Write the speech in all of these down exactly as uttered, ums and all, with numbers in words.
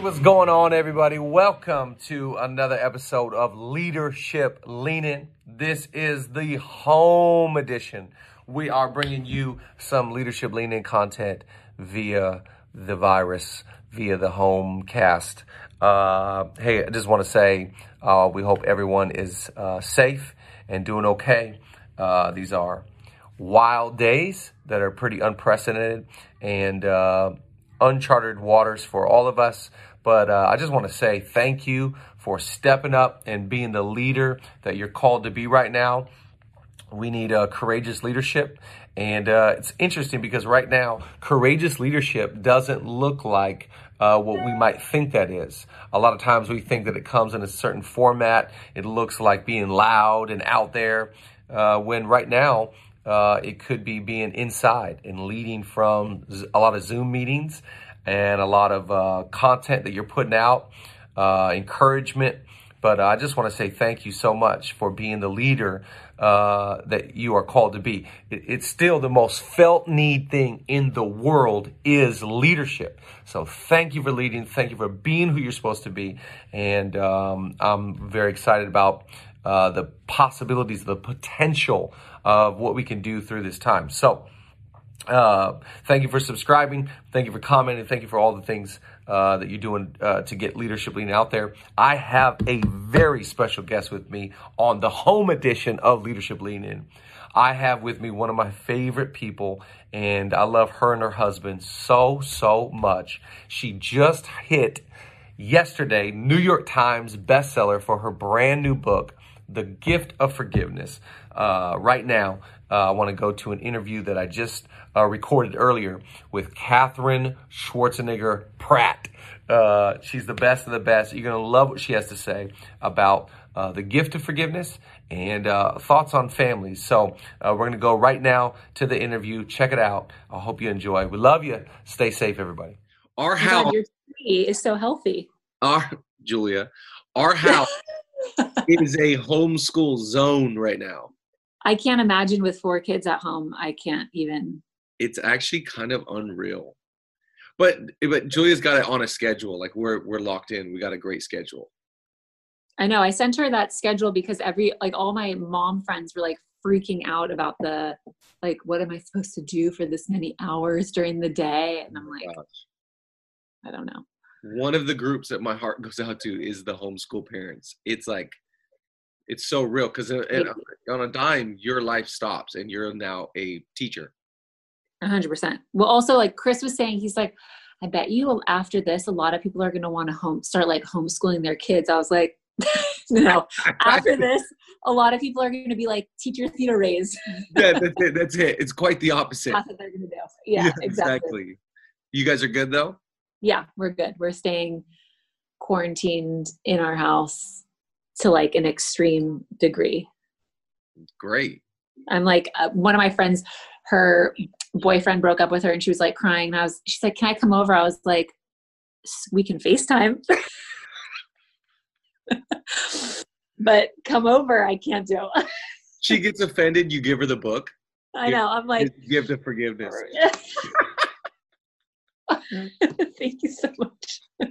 what's going on, everybody? Welcome to another episode of Leadership Leaning. This is the home edition. We are bringing you some Leadership Leaning content via the virus, via the home cast. Uh, hey, I just want to say uh, we hope everyone is uh, safe and doing okay. Uh, these are wild days that are pretty unprecedented and uh, uncharted waters for all of us. But uh, I just want to say thank you for stepping up and being the leader that you're called to be right now. We need uh, courageous leadership. And uh, it's interesting because right now, courageous leadership doesn't look like uh, what we might think that is. A lot of times we think that it comes in a certain format. It looks like being loud and out there, uh, when right now, Uh, it could be being inside and leading from a lot of Zoom meetings and a lot of uh, content that you're putting out, uh, encouragement. But uh, I just want to say thank you so much for being the leader uh, that you are called to be. It, it's still the most felt need thing in the world is leadership. So thank you for leading. Thank you for being who you're supposed to be. And um, I'm very excited about uh, the possibilities, the potential of what we can do through this time. So uh, thank you for subscribing. Thank you for commenting. Thank you for all the things uh, that you're doing uh, to get Leadership Leaning out there. I have a very special guest with me on the home edition of Leadership Leaning. I have with me one of my favorite people, and I love her and her husband so, so much. She just hit yesterday New York Times bestseller for her brand new book, The Gift of Forgiveness. Uh, right now, uh, I want to go to an interview that I just uh, recorded earlier with Katherine Schwarzenegger Pratt. Uh, she's the best of the best. You're going to love what she has to say about uh, the gift of forgiveness and uh, thoughts on families. So uh, we're going to go right now to the interview. Check it out. I hope you enjoy. We love you. Stay safe, everybody. Our house, your tree is so healthy. our Julia, our house is a homeschool zone right now. I can't imagine with four kids at home. I can't even. It's actually kind of unreal. But but Julia's got it on a schedule. Like we're we're locked in. We got a great schedule. I know. I sent her that schedule because every like all my mom friends were like freaking out about the like, what am I supposed to do for this many hours during the day? And I'm like, Gosh. I don't know. One of the groups that my heart goes out to is the homeschool parents. It's like, it's so real because on a dime, your life stops and you're now a teacher. A hundred percent. Well, also like Chris was saying, he's like, I bet you after this, a lot of people are going to want to home start like homeschooling their kids. I was like, no, after this, a lot of people are going to be like teacher theater raised. Yeah, that's it. That's it. It's quite the opposite. That's what they're going to do. Yeah, Yeah, exactly. exactly. You guys are good though? Yeah, we're good. We're staying quarantined in our house to like an extreme degree. Great. I'm like, uh, one of my friends, her boyfriend broke up with her and she was like crying. And I was, she's like, can I come over? I was like, we can FaceTime. But come over, I can't do. She gets offended. You give her the book. I know. I'm like, give the forgiveness. Thank you so much.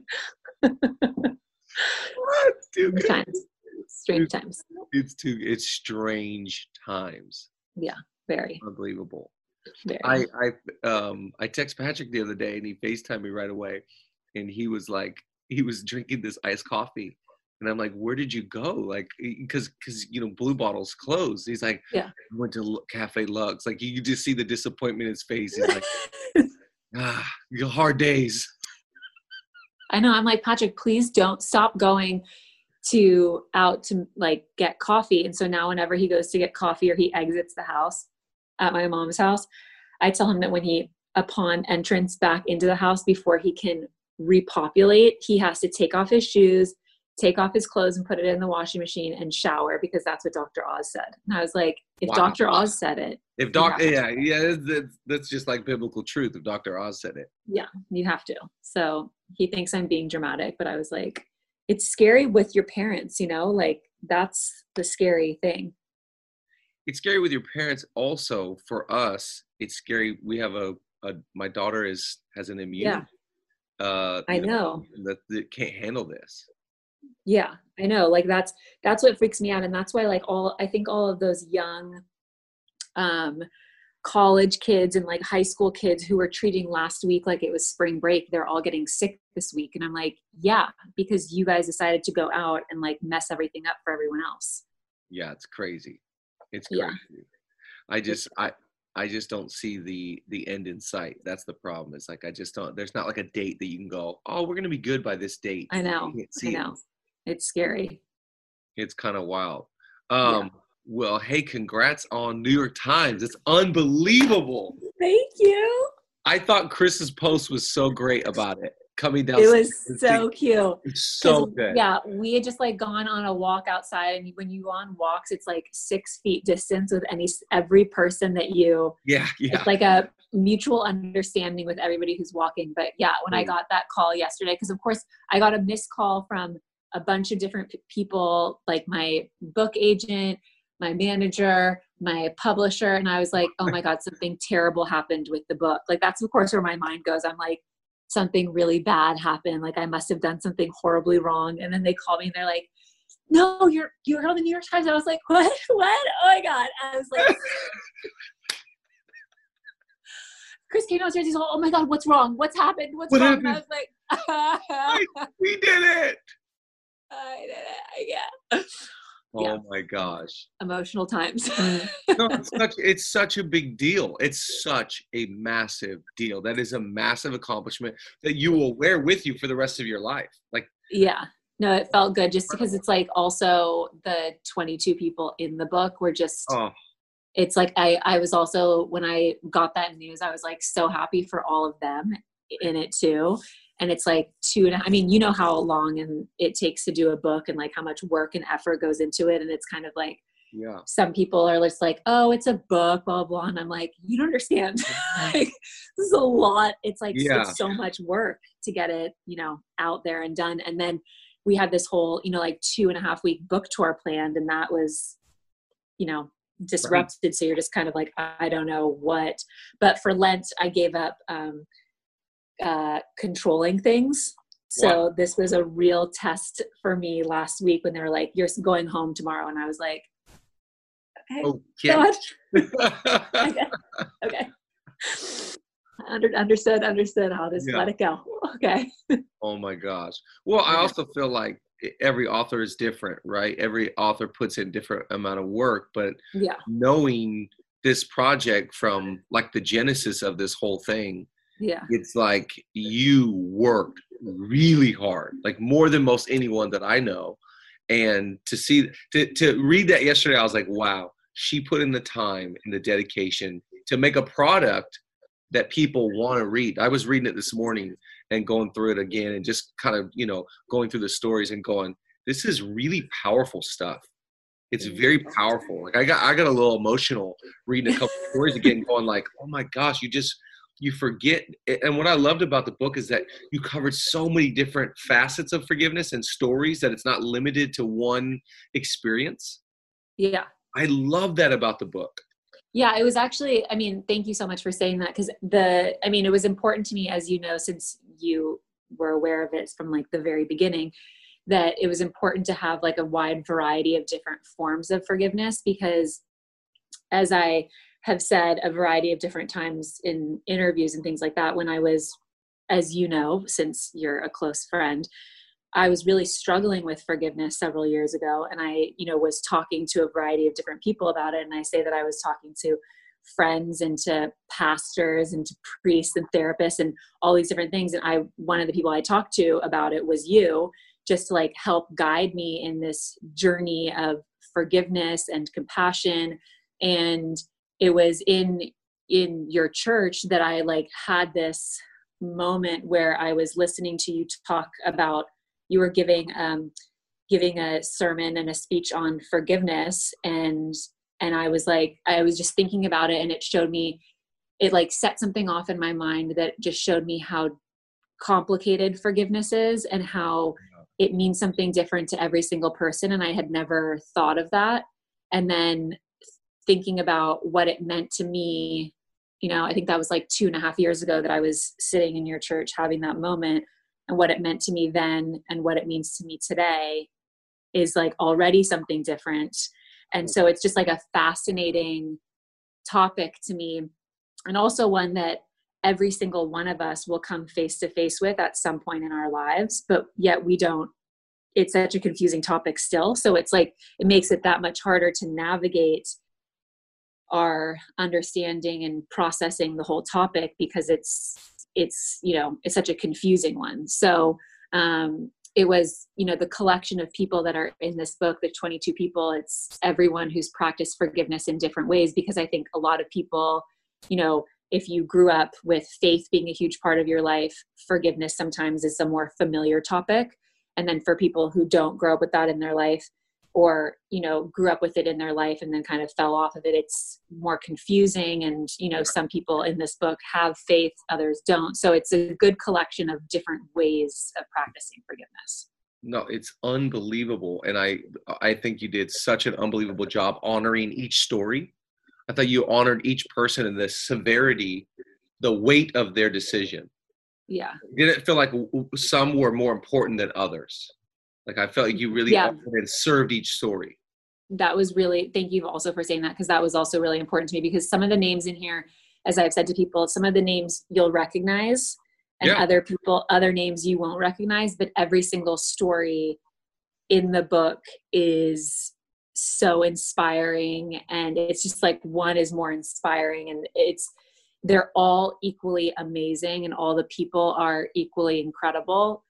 What? Dude, Strange times. Strange times. It's too. It's strange times. Yeah, very. Unbelievable. Very. I I um I text Patrick the other day and he FaceTimed me right away, and he was like he was drinking this iced coffee, and I'm like, where did you go? Like, because because you know Blue Bottle's closed. He's like, yeah, I went to Cafe Lux. Like you could just see the disappointment in his face. He's like, ah, hard days. I know. I'm like, Patrick, please don't stop going to out to like get coffee. And so now whenever he goes to get coffee or he exits the house at my mom's house, I tell him that when he, upon entrance back into the house, before he can repopulate, he has to take off his shoes, take off his clothes and put it in the washing machine and shower because that's what Doctor Oz said. And I was like, if Wow. Doctor Oz said it. If Doctor, yeah, yeah, that's, that's just like biblical truth. If Doctor Oz said it. Yeah, you have to. So he thinks I'm being dramatic, but I was like, it's scary with your parents, you know, like that's the scary thing. It's scary with your parents. Also for us, it's scary. We have a, a my daughter is, has an immune. Yeah. uh, I you know, know. that, that can't handle this. Yeah, I know. Like that's, that's what freaks me out. And that's why like all, I think all of those young, um, college kids and like high school kids who were treating last week like it was spring break, they're all getting sick this week. And I'm like, yeah, because you guys decided to go out and like mess everything up for everyone else. Yeah, it's crazy. It's Yeah. crazy. I just I I just don't see the the end in sight. That's the problem. It's like I just don't. There's not like a date that you can go, oh, we're gonna be good by this date. I know. You can't I see it. know. It's scary. It's kind of wild. Um, Well, hey, congrats on New York Times. It's unbelievable. Thank you. I thought Chris's post was so great about it. Coming down. It was so cute. It's so good. Yeah, we had just like gone on a walk outside, and when you go on walks, it's like six feet distance with any every person that you. Yeah, yeah. It's like a mutual understanding with everybody who's walking. But yeah, when I Mm. got that call yesterday, because of course I got a missed call from a bunch of different p- people, like my book agent, my manager, my publisher, and I was like, oh my God, something terrible happened with the book. Like that's of course where my mind goes. I'm like, something really bad happened. Like I must have done something horribly wrong. And then they call me and they're like, no, you're, you're on the New York Times. I was like, what, what? Oh my God. I was like, Chris came downstairs. He's like, oh my God, what's wrong? What's happened? What's What wrong? happened? And I was like, We did it. I did it. Yeah. Oh Yeah. my gosh. Emotional times. No, it's such it's such a big deal. It's such a massive deal. That is a massive accomplishment that you will wear with you for the rest of your life. Like, Yeah. No, it felt good just because it's like also the twenty-two people in the book were just, oh, it's like, I, I was also, when I got that news, I was like so happy for all of them in it too. And it's like two and a, I mean, you know how long and it takes to do a book and like how much work and effort goes into it. And it's kind of like, yeah. some people are just like, oh, it's a book, blah, blah. And I'm like, you don't understand. Like, this is a lot. It's like, Yeah. it's so much work to get it, you know, out there and done. And then we had this whole, you know, like two and a half week book tour planned. And that was, you know, disrupted. Right. So you're just kind of like, I don't know what, but for Lent, I gave up, um, uh, controlling things. So wow. This was a real test for me last week when they were like, you're going home tomorrow. And I was like, okay, oh, yeah. okay. Okay. Under, understood, understood. I'll just yeah. let it go. Okay. Oh my gosh. Well, I also feel like every author is different, right? Every author puts in different amount of work, but yeah. knowing this project from like the genesis of this whole thing, yeah, it's like you worked really hard, like more than most anyone that I know. And to see, to, to read that yesterday, I was like, wow, she put in the time and the dedication to make a product that people want to read. I was reading it this morning and going through it again and just kind of, you know, going through the stories and going, this is really powerful stuff. It's very powerful. Like I got, I got a little emotional reading a couple of stories again, going like, oh my gosh, you just, you forget. And what I loved about the book is that you covered so many different facets of forgiveness and stories that it's not limited to one experience. Yeah. I love that about the book. Yeah, it was actually, I mean, thank you so much for saying that. Cause the, I mean, it was important to me, as you know, since you were aware of it from like the very beginning, that it was important to have like a wide variety of different forms of forgiveness, because as I have said a variety of different times in interviews and things like that, when I was, as you know, since you're a close friend, I was really struggling with forgiveness several years ago. And I, you know, was talking to a variety of different people about it. And I say that I was talking to friends and to pastors and to priests and therapists and all these different things. And I, one of the people I talked to about it was you, just to like help guide me in this journey of forgiveness and compassion. And it was in, in your church that I like had this moment where I was listening to you talk about, you were giving, um, giving a sermon and a speech on forgiveness. And, and I was like, I was just thinking about it, and it showed me, it like set something off in my mind that just showed me how complicated forgiveness is and how it means something different to every single person. And I had never thought of that. And then thinking about what it meant to me you know, I think that was like two and a half years ago that I was sitting in your church having that moment, and what it meant to me then and what it means to me today is like already something different. And so it's just like a fascinating topic to me, and also one that every single one of us will come face to face with at some point in our lives, but yet we don't. It's such a confusing topic still. So it's like, it makes it that much harder to navigate our understanding and processing the whole topic, because it's, it's, you know, it's such a confusing one. So um, it was, you know, the collection of people that are in this book, the twenty-two people, it's everyone who's practiced forgiveness in different ways, because I think a lot of people, you know, if you grew up with faith being a huge part of your life, forgiveness sometimes is a more familiar topic. And then for people who don't grow up with that in their life, or, you know, grew up with it in their life and then kind of fell off of it, it's more confusing. And, you know, some people in this book have faith, others don't. So it's a good collection of different ways of practicing forgiveness. No, it's unbelievable. And I, I think you did such an unbelievable job honoring each story. I thought you honored each person in the severity, the weight of their decision. Yeah. Did it feel like some were more important than others? Like I felt like you really yeah. honored and served each story. That was really, thank you also for saying that, because that was also really important to me, because some of the names in here, as I've said to people, some of the names you'll recognize and yeah. other people, other names you won't recognize, but every single story in the book is so inspiring. And it's just like one is more inspiring, and it's, they're all equally amazing, and all the people are equally incredible.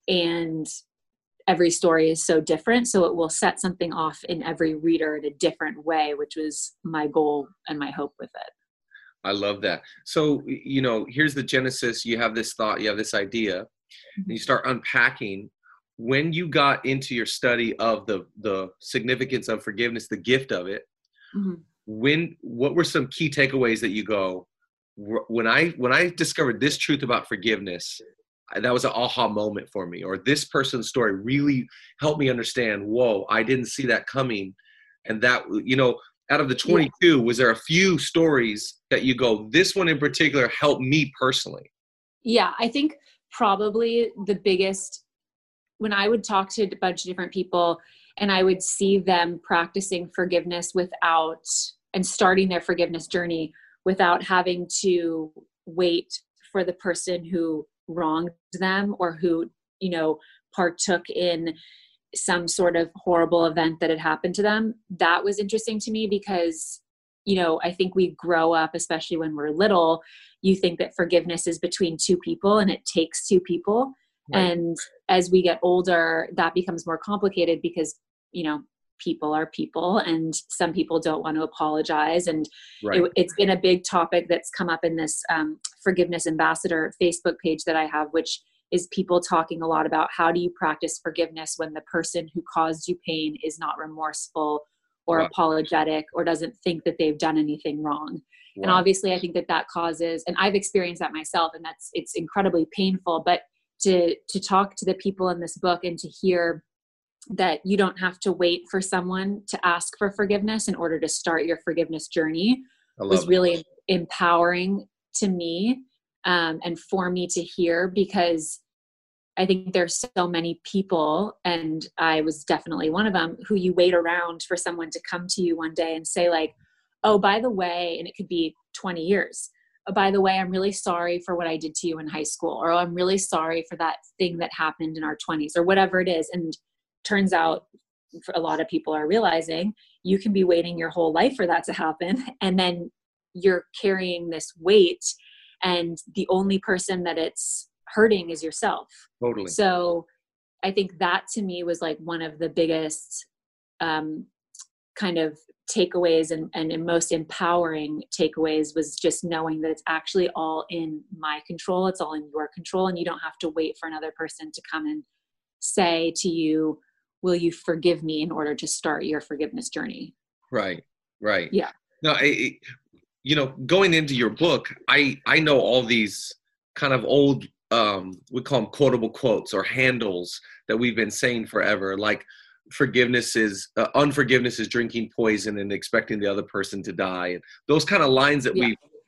And every story is so different. So it will set something off in every reader in a different way, which was my goal and my hope with it. I love that. So, you know, here's the genesis. You have this thought, you have this idea, and you start unpacking. When you got into your study of the, the significance of forgiveness, the gift of it, mm-hmm. when, what were some key takeaways that you go, when I, when I discovered this truth about forgiveness, that was an aha moment for me, or this person's story really helped me understand, whoa, I didn't see that coming. And that, you know, out of the twenty-two, yeah. was there a few stories that you go, this one in particular helped me personally? Yeah, I think probably the biggest, when I would talk to a bunch of different people and I would see them practicing forgiveness without, and starting their forgiveness journey without having to wait for the person who wronged them or who, you know, partook in some sort of horrible event that had happened to them. That was interesting to me because, you know, I think we grow up, especially when we're little, you think that forgiveness is between two people and it takes two people. Right. And as we get older, that becomes more complicated because, you know, people are people and some people don't want to apologize. And right. it, it's been a big topic that's come up in this um, Forgiveness Ambassador Facebook page that I have, which is people talking a lot about how do you practice forgiveness when the person who caused you pain is not remorseful or wow. apologetic or doesn't think that they've done anything wrong. Wow. And obviously I think that that causes, and I've experienced that myself, and that's, it's incredibly painful, but to, to talk to the people in this book and to hear that you don't have to wait for someone to ask for forgiveness in order to start your forgiveness journey was really it. empowering to me um, and for me to hear, because I think there's so many people, and I was definitely one of them, who you wait around for someone to come to you one day and say like, oh, by the way, and it could be twenty years. Oh, by the way, I'm really sorry for what I did to you in high school, or oh, I'm really sorry for that thing that happened in our twenties, or whatever it is. And turns out for a lot of people are realizing you can be waiting your whole life for that to happen. And then you're carrying this weight, and the only person that it's hurting is yourself. Totally. So I think that to me was like one of the biggest um, kind of takeaways and, and most empowering takeaways was just knowing that it's actually all in my control. It's all in your control. And you don't have to wait for another person to come and say to you, will you forgive me, in order to start your forgiveness journey? Right. Right. Yeah. No, I, you know, going into your book, I, I know all these kind of old, um, we call them quotable quotes or handles that we've been saying forever. Like forgiveness is, uh, unforgiveness is drinking poison and expecting the other person to die. And those kind of lines that yeah. we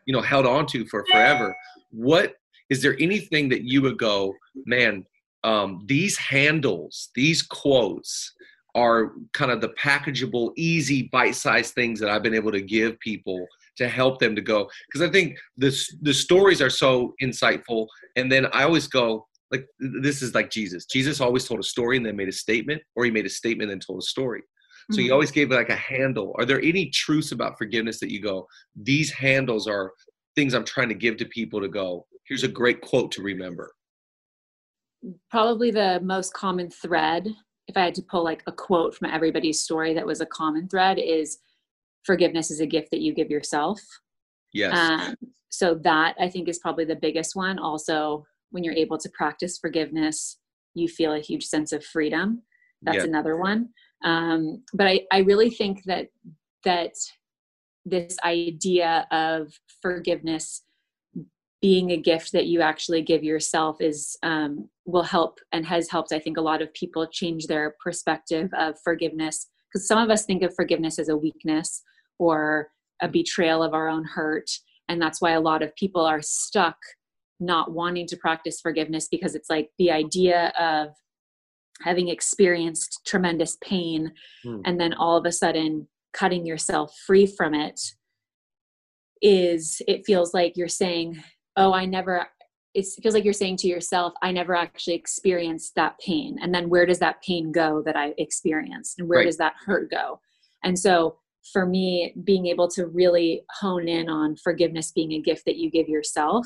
you know, held on to for forever. What, is there anything that you would go, man, um, these handles, these quotes are kind of the packageable, easy, bite-sized things that I've been able to give people to help them to go? Because I think the, the stories are so insightful. And then I always go, like, this is like Jesus. Jesus always told a story and then made a statement, or he made a statement and told a story. So he always gave like a handle. Are there any truths about forgiveness that you go, these handles are things I'm trying to give to people to go, here's a great quote to remember? Probably the most common thread, if I had to pull like a quote from everybody's story that was a common thread, is forgiveness is a gift that you give yourself. Yes. Um, so that I think is probably the biggest one. Also, when you're able to practice forgiveness, you feel a huge sense of freedom. That's Yeah. another one. Um, but I, I really think that, that this idea of forgiveness being a gift that you actually give yourself is, um, will help and has helped, I think, a lot of people change their perspective of forgiveness. Because some of us think of forgiveness as a weakness or a betrayal of our own hurt. And that's why a lot of people are stuck not wanting to practice forgiveness, because it's like the idea of having experienced tremendous pain Hmm. and then all of a sudden cutting yourself free from it is, it feels like you're saying, oh, I never, it feels like you're saying to yourself, I never actually experienced that pain. And then where does that pain go that I experienced? And where Right. does that hurt go? And so for me, being able to really hone in on forgiveness being a gift that you give yourself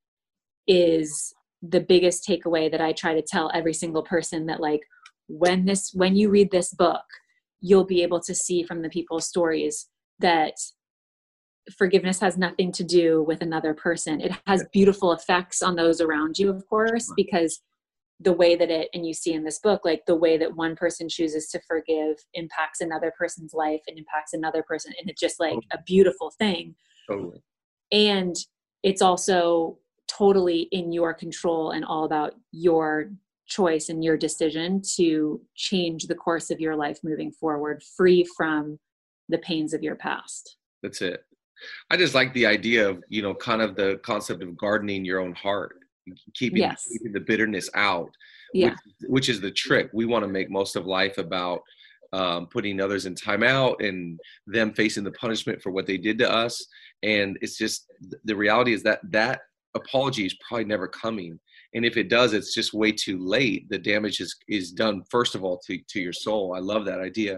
is the biggest takeaway that I try to tell every single person, that like, when this, when you read this book, you'll be able to see from the people's stories that forgiveness has nothing to do with another person. It has beautiful effects on those around you, of course, because the way that it, and you see in this book, like the way that one person chooses to forgive impacts another person's life and impacts another person. And it's just like a beautiful thing. Totally. And it's also totally in your control and all about your choice and your decision to change the course of your life moving forward, free from the pains of your past. That's it. I just like the idea of, you know, kind of the concept of gardening your own heart, keeping, Yes. keeping the bitterness out, Yeah. which, which is the trick. We want to make most of life about um, putting others in timeout and them facing the punishment for what they did to us. And it's just, the reality is that that apology is probably never coming. And if it does, it's just way too late. The damage is, is done, first of all, to, to your soul. I love that idea.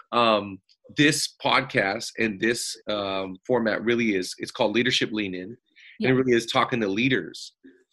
Um, this podcast and this um, format really is, it's called Leadership Lean In. Yeah. And it really is talking to leaders.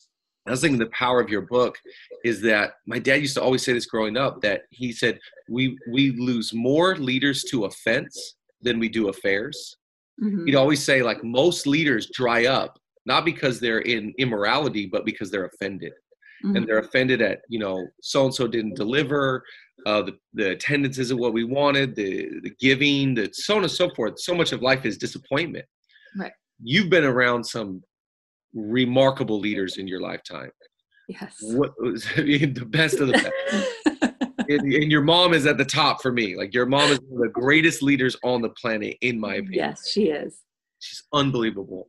I was thinking the power of your book is that my dad used to always say this growing up, that he said, we, we lose more leaders to offense than we do affairs. Mm-hmm. He'd always say, like, most leaders dry up, not because they're in immorality, but because they're offended. Mm-hmm. And they're offended at, you know, so-and-so didn't deliver, uh, the, the attendance isn't what we wanted, the, the giving, the so on and so forth. So much of life is disappointment. Right. You've been around some remarkable leaders in your lifetime. Yes. What was, I mean, the best of the best. and, and your mom is at the top for me. Like, your mom is one of the greatest leaders on the planet, in my opinion. Yes, she is. She's unbelievable.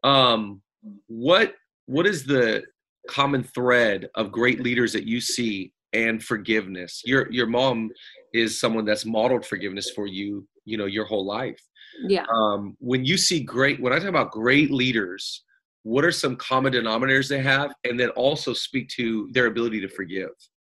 Um, what what is the common thread of great leaders that you see and forgiveness? Your your mom is someone that's modeled forgiveness for you, you know, your whole life. Yeah. Um, when you see great, when I talk about great leaders, what are some common denominators they have? And then also speak to their ability to forgive.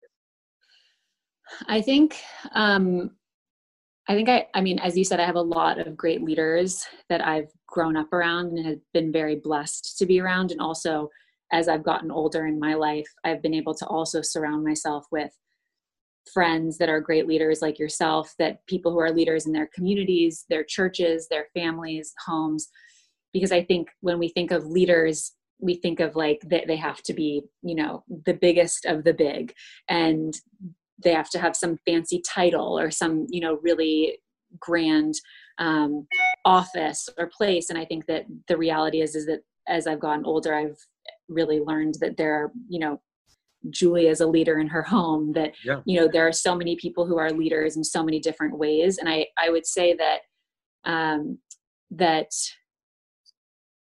I think, um, I think I, I mean, as you said, I have a lot of great leaders that I've grown up around and have been very blessed to be around. And also, as I've gotten older in my life, I've been able to also surround myself with friends that are great leaders like yourself, that people who are leaders in their communities, their churches, their families, homes. Because I think when we think of leaders, we think of like that they have to be, you know, the biggest of the big, and they have to have some fancy title or some, you know, really grand um, office or place. And I think that the reality is, is that as I've gotten older, I've really learned that there are, you know, Julie is a leader in her home, that, Yeah. you know, there are so many people who are leaders in so many different ways. And I, I would say that, um, that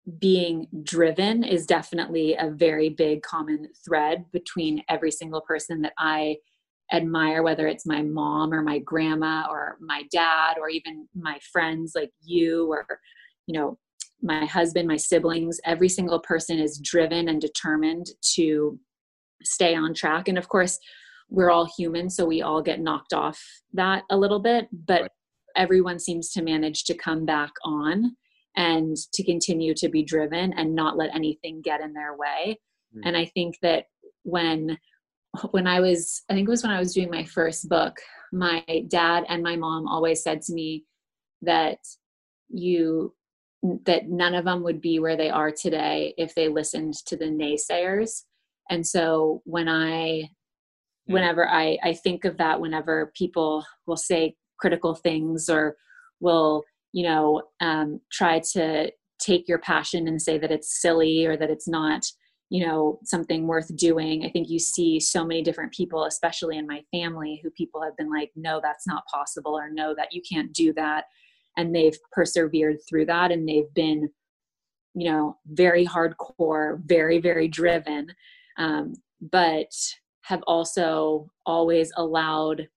being driven is definitely a very big common thread between every single person that I admire, whether it's my mom or my grandma or my dad, or even my friends like you, or, you know, my husband, my siblings. Every single person is driven and determined to stay on track. And of course, we're all human, so we all get knocked off that a little bit, but right. everyone seems to manage to come back on and to continue to be driven and not let anything get in their way. Mm. And I think that when when I was, I think it was when I was doing my first book, my dad and my mom always said to me that you, that none of them would be where they are today if they listened to the naysayers. And so when I, whenever I, I think of that, whenever people will say critical things or will, you know, um, try to take your passion and say that it's silly or that it's not, you know, something worth doing. I think you see so many different people, especially in my family, who people have been like, no, that's not possible, or no, that you can't do that. And they've persevered through that. And they've been, you know, very hardcore, very, very driven, um, but have also always allowed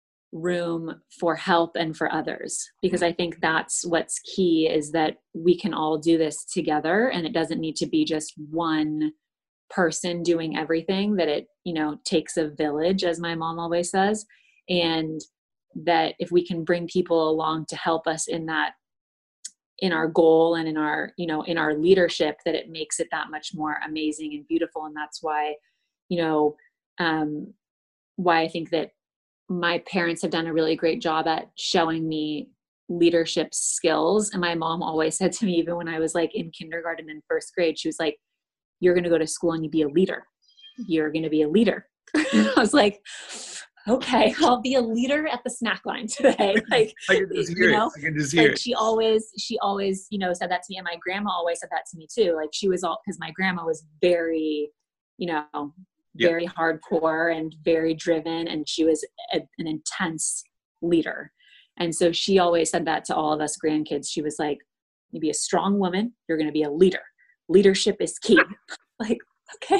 room for help and for others, because I think that's what's key, is that we can all do this together, and it doesn't need to be just one person doing everything, that it, you know, takes a village, as my mom always says. And that if we can bring people along to help us in that, in our goal and in our, you know, in our leadership, that it makes it that much more amazing and beautiful. And that's why, you know, um, why I think that my parents have done a really great job at showing me leadership skills. And my mom always said to me, even when I was like in kindergarten and first grade, she was like, you're going to go to school and you be a leader. You're going to be a leader. I was like, okay, I'll be a leader at the snack line today. Like, I can just hear you know, it. I can just hear like it. she always, she always, you know, said that to me. And my grandma always said that to me too. Like she was all, cause my grandma was very, you know, very yeah. hardcore and very driven. And she was a, an intense leader. And so she always said that to all of us grandkids. She was like, you be a strong woman. You're going to be a leader. Leadership is key. Like, okay.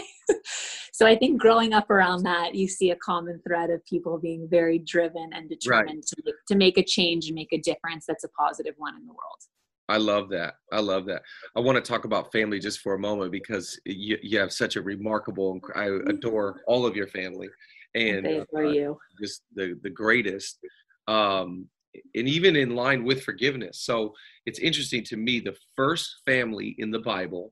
So I think growing up around that, you see a common thread of people being very driven and determined right. to, make, to make a change and make a difference that's a positive one in the world. I love that. I love that. I want to talk about family just for a moment, because you, you have such a remarkable, I adore all of your family, and they adore uh, you. Just the, the greatest. Um, and even in line with forgiveness. So it's interesting to me, the first family in the Bible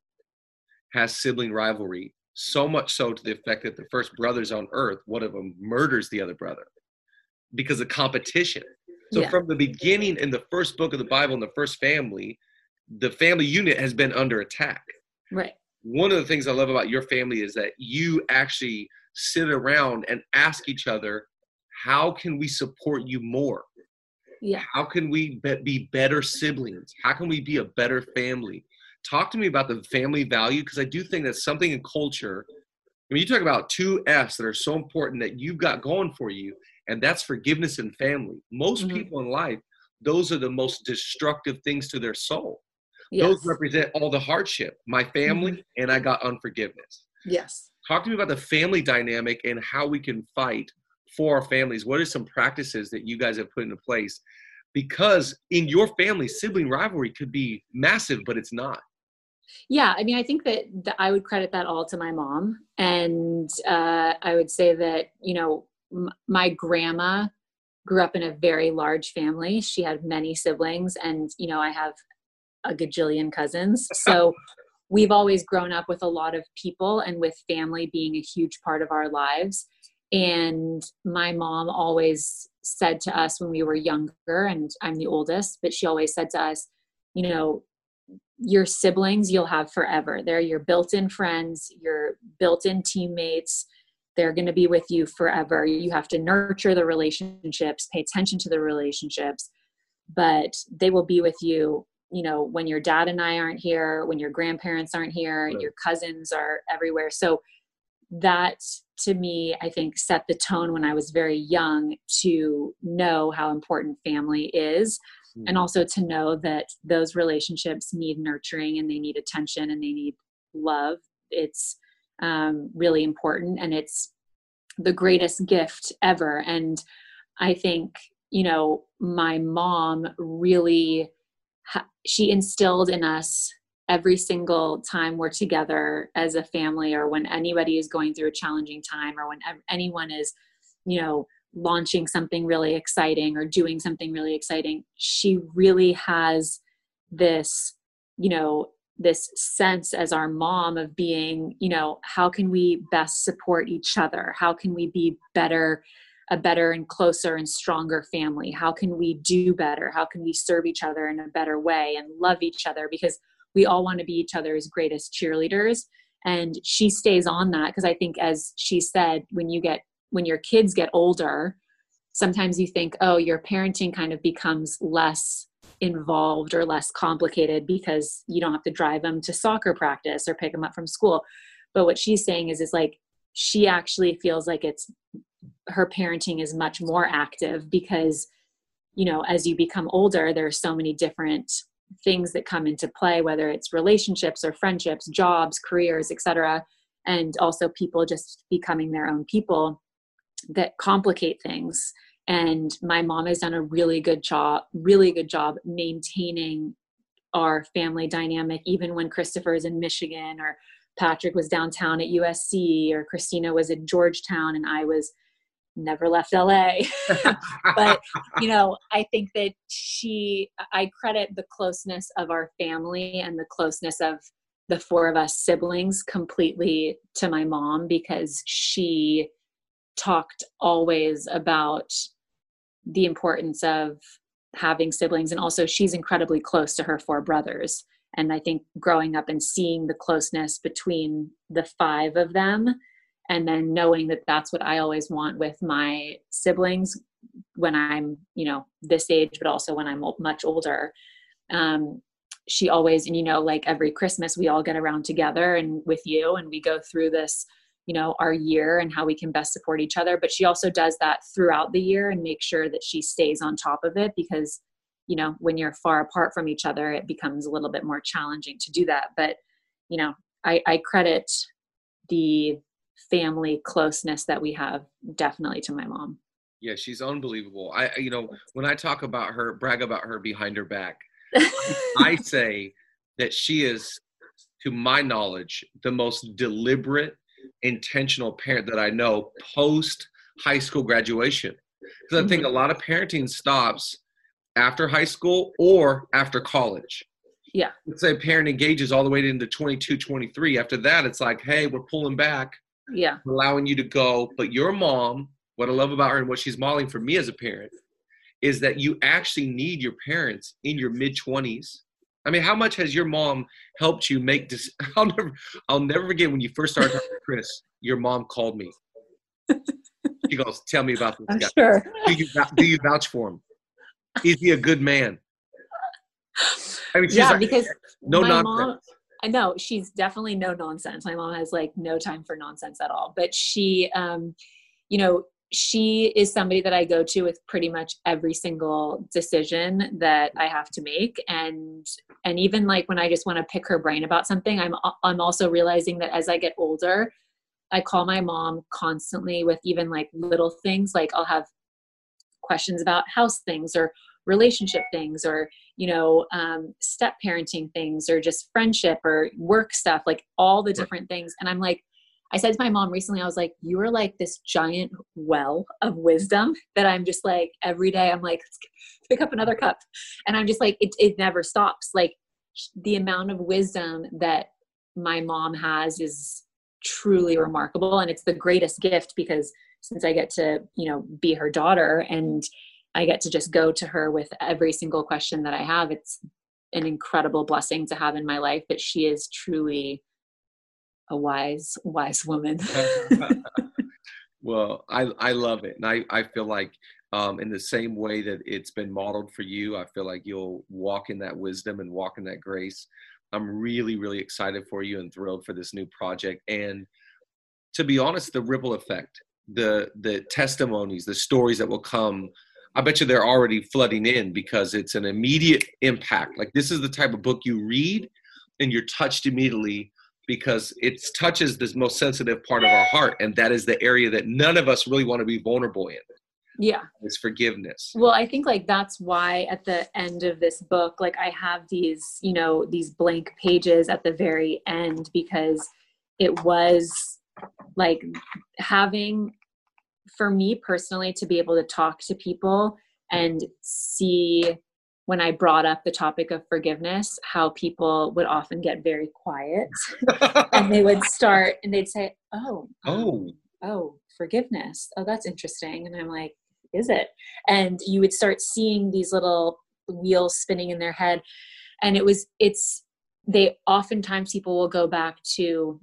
has sibling rivalry, so much so to the effect that the first brothers on earth, one of them murders the other brother because of competition. So yeah. from the beginning in the first book of the Bible, in the first family, the family unit has been under attack. Right. One of the things I love about your family is that you actually sit around and ask each other, how can we support you more? Yeah. How can we be, be better siblings? How can we be a better family? Talk to me about the family value, because I do think that's something in culture. When you talk about two F's that are so important that you've got going for you, and that's forgiveness and family. Most mm-hmm. people in life, those are the most destructive things to their soul. Yes. Those represent all the hardship. My family mm-hmm. and I got unforgiveness. Yes. Talk to me about the family dynamic and how we can fight for our families. What are some practices that you guys have put into place? Because in your family, sibling rivalry could be massive, but it's not. Yeah, I mean, I think that, that I would credit that all to my mom. And uh, I would say that, you know, m- my grandma grew up in a very large family. She had many siblings, and, you know, I have a gajillion cousins. So we've always grown up with a lot of people and with family being a huge part of our lives. And my mom always said to us when we were younger, and I'm the oldest, but she always said to us, you know, your siblings you'll have forever. They're your built-in friends, your built-in teammates. They're going to be with you forever. You have to nurture the relationships, pay attention to the relationships, but they will be with you, you know, when your dad and I aren't here, when your grandparents aren't here, right. Your cousins are everywhere. So that, to me, I think set the tone when I was very young to know how important family is. Mm. And also to know that those relationships need nurturing and they need attention and they need love. It's um, really important, and it's the greatest gift ever. And I think, you know, my mom really, ha- she instilled in us every single time we're together as a family, or when anybody is going through a challenging time, or when ev- anyone is, you know, launching something really exciting or doing something really exciting, she really has this, you know, this sense as our mom of being, you know, how can we best support each other? How can we be better, a better and closer and stronger family? How can we do better? How can we serve each other in a better way and love each other? Because we all want to be each other's greatest cheerleaders. And she stays on that, because I think, as she said, when you get, when your kids get older, sometimes you think, oh, your parenting kind of becomes less involved or less complicated because you don't have to drive them to soccer practice or pick them up from school. But what she's saying is, is like, she actually feels like it's, her parenting is much more active because, you know, as you become older, there are so many different things that come into play, whether it's relationships or friendships, jobs, careers, et cetera. And also people just becoming their own people that complicate things. And my mom has done a really good job, really good job maintaining our family dynamic, even when Christopher is in Michigan, or Patrick was downtown at U S C, or Christina was at Georgetown, and I was never left L A. But, you know, I think that she, I credit the closeness of our family and the closeness of the four of us siblings completely to my mom, because she talked always about the importance of having siblings. And also, she's incredibly close to her four brothers. And I think growing up and seeing the closeness between the five of them, and then knowing that that's what I always want with my siblings when I'm, you know, this age, but also when I'm much older. Um, she always, and, you know, like every Christmas, we all get around together and with you, and we go through this, you know, our year and how we can best support each other. But she also does that throughout the year and makes sure that she stays on top of it, because, you know, when you're far apart from each other, it becomes a little bit more challenging to do that. But, you know, I, I credit the family closeness that we have definitely to my mom. Yeah, she's unbelievable. I, you know, when I talk about her, brag about her behind her back, I say that she is, to my knowledge, the most deliberate, intentional parent that I know post high school graduation. Because I mm-hmm. think a lot of parenting stops after high school or after college. Yeah. Let's say a parent engages all the way into twenty-two, twenty-three. After that, it's like, hey, we're pulling back. Yeah. Allowing you to go. But your mom, what I love about her and what she's modeling for me as a parent, is that you actually need your parents in your mid-twenties. I mean, how much has your mom helped you make this? I'll never, I'll never forget when you first started talking to Chris, your mom called me. She goes, tell me about this I'm guy. Sure. Do you, do you vouch for him? Is he a good man? I mean, she's yeah, like, because no my nonsense. mom, I know she's definitely no nonsense. My mom has like no time for nonsense at all, but she, um, you know, she is somebody that I go to with pretty much every single decision that I have to make. And, and even like when I just want to pick her brain about something, I'm, I'm also realizing that as I get older, I call my mom constantly with even like little things. Like I'll have questions about house things or relationship things, or, you know, um, step parenting things, or just friendship or work stuff, like all the different things. And I'm like, I said to my mom recently, I was like, you are like this giant well of wisdom that I'm just like, every day I'm like, let's pick up another cup. And I'm just like, it, it never stops. Like the amount of wisdom that my mom has is truly remarkable. And it's the greatest gift, because since I get to, you know, be her daughter and I get to just go to her with every single question that I have, it's an incredible blessing to have in my life. But she is truly a wise, wise woman. Well, I, I love it. And I, I feel like um, in the same way that it's been modeled for you, I feel like you'll walk in that wisdom and walk in that grace. I'm really, really excited for you and thrilled for this new project. And to be honest, the ripple effect, the the testimonies, the stories that will come I bet you they're already flooding in because it's an immediate impact. Like this is the type of book you read and you're touched immediately because it touches this most sensitive part of our heart. And that is the area that none of us really want to be vulnerable in. Yeah. It's forgiveness. Well, I think like that's why at the end of this book, like I have these, you know, these blank pages at the very end, because it was like having, for me personally, to be able to talk to people and see when I brought up the topic of forgiveness, how people would often get very quiet and they would start and they'd say, oh, Oh, oh, forgiveness. Oh, that's interesting. And I'm like, is it? And you would start seeing these little wheels spinning in their head. And it was, it's, they oftentimes people will go back to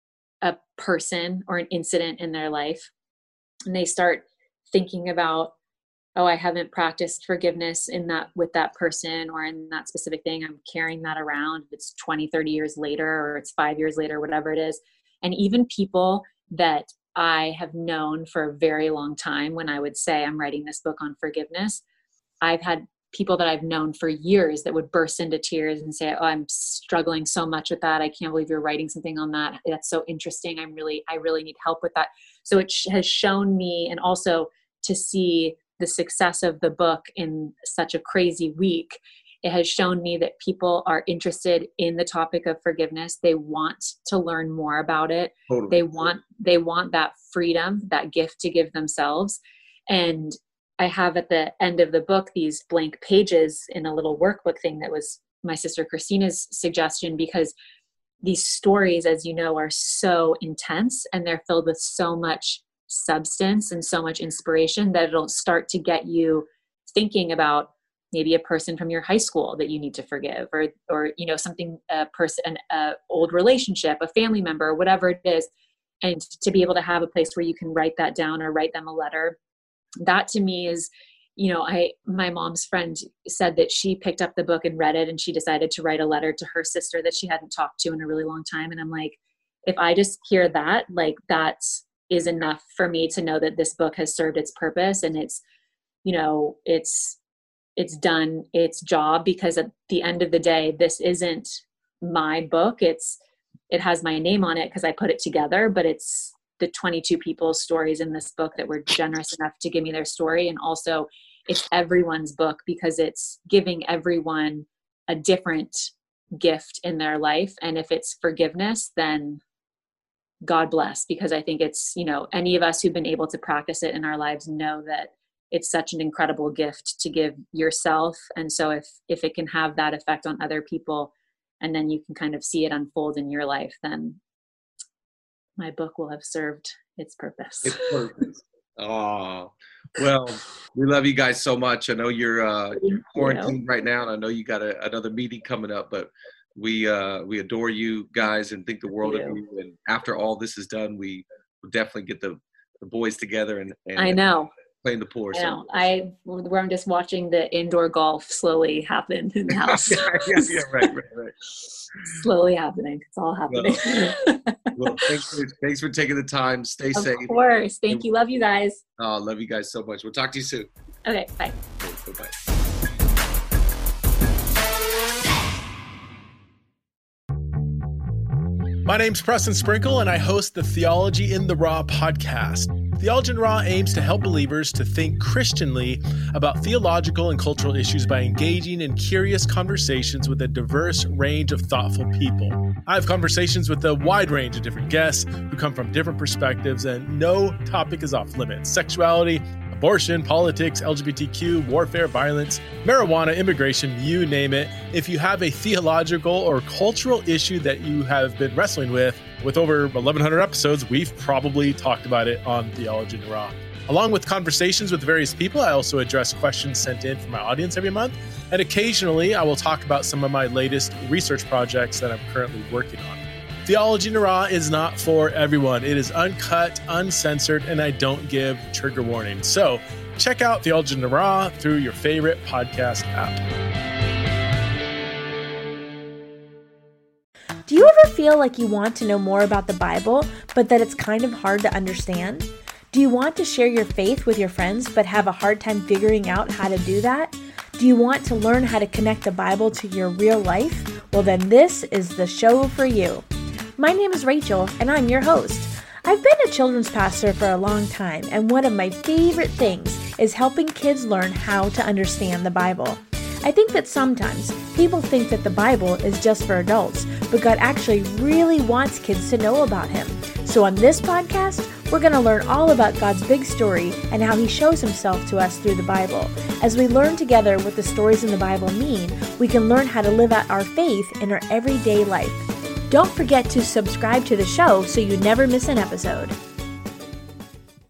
a person or an incident in their life and they start thinking about, oh, I haven't practiced forgiveness in that with that person or in that specific thing. I'm carrying that around. It's twenty, thirty years later, or it's five years later, whatever it is. And even people that I have known for a very long time, when I would say I'm writing this book on forgiveness, I've had people that I've known for years that would burst into tears and say, oh, I'm struggling so much with that. I can't believe you're writing something on that. That's so interesting. I'm really, I really need help with that. So it sh- has shown me, and also to see the success of the book in such a crazy week, it has shown me that people are interested in the topic of forgiveness. They want to learn more about it. totally. They want, they want that freedom, that gift to give themselves. And I have at the end of the book, these blank pages in a little workbook thing that was my sister Christina's suggestion, because these stories, as you know, are so intense and they're filled with so much substance and so much inspiration that it'll start to get you thinking about maybe a person from your high school that you need to forgive, or, or, you know, something, a person, an a old relationship, a family member, whatever it is. And to be able to have a place where you can write that down or write them a letter, that to me is, you know, I, my mom's friend said that she picked up the book and read it and she decided to write a letter to her sister that she hadn't talked to in a really long time. And I'm like, if I just hear that, like that is enough for me to know that this book has served its purpose and it's, you know, it's, it's done its job, because at the end of the day, this isn't my book. It's, it has my name on it because I put it together, but it's the twenty-two people's stories in this book that were generous enough to give me their story. And also it's everyone's book because it's giving everyone a different gift in their life. And if it's forgiveness, then God bless, because I think it's, you know, any of us who've been able to practice it in our lives know that it's such an incredible gift to give yourself. And so if, if it can have that effect on other people, and then you can kind of see it unfold in your life, then my book will have served its purpose. It's purpose. Oh, well, we love you guys so much. I know you're, uh, you're quarantined right now, and I know you got a, another meeting coming up, but we uh, we adore you guys and think the world of you. And after all this is done, we will definitely get the, the boys together and, and I know. playing the poor. I know. I, where I'm just watching the indoor golf slowly happen in the house. yeah, yeah, yeah, right, right, right. Slowly happening. It's all happening. Well, well thanks, for, thanks for taking the time. Stay of safe. Of course. Thank you. Love you guys. Oh, love you guys so much. We'll talk to you soon. Okay. Bye. Okay, bye-bye. My name's Preston Sprinkle, and I host the Theology in the Raw podcast. Theology in the Raw aims to help believers to think Christianly about theological and cultural issues by engaging in curious conversations with a diverse range of thoughtful people. I have conversations with a wide range of different guests who come from different perspectives, and no topic is off limits. Sexuality, abortion, politics, L G B T Q, warfare, violence, marijuana, immigration, you name it. If you have a theological or cultural issue that you have been wrestling with, with over eleven hundred episodes, we've probably talked about it on Theology in the Raw. Along with conversations with various people, I also address questions sent in from my audience every month. And occasionally, I will talk about some of my latest research projects that I'm currently working on. Theology in the Raw is not for everyone. It is uncut, uncensored, and I don't give trigger warnings. So check out Theology in the Raw through your favorite podcast app. Do you ever feel like you want to know more about the Bible, but that it's kind of hard to understand? Do you want to share your faith with your friends but have a hard time figuring out how to do that? Do you want to learn how to connect the Bible to your real life? Well, then this is the show for you. My name is Rachel, and I'm your host. I've been a children's pastor for a long time, and one of my favorite things is helping kids learn how to understand the Bible. I think that sometimes people think that the Bible is just for adults, but God actually really wants kids to know about Him. So on this podcast, we're going to learn all about God's big story and how He shows Himself to us through the Bible. As we learn together what the stories in the Bible mean, we can learn how to live out our faith in our everyday life. Don't forget to subscribe to the show so you never miss an episode.